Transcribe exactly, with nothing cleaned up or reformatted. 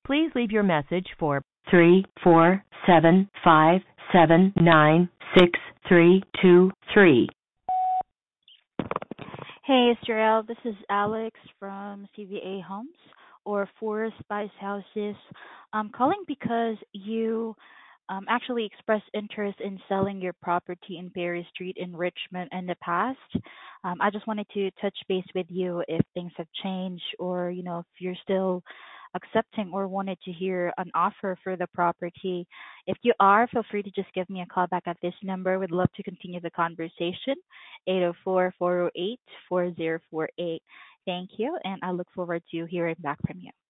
Please leave your message for three four seven five seven nine six three two three. Hey, Israel. This is Alex from C V A Homes or Four Spice Houses. I'm calling because you um, actually expressed interest in selling your property in Perry Street in Richmond in the past. Um, I just wanted to touch base with you if things have changed or, you know, if you're still accepting or wanted to hear an offer for the property. If you are, feel free to just give me a call back at this number. We'd love to continue the conversation. eight oh four, four oh eight, four oh four eight. Thank you, and I look forward to hearing back from you.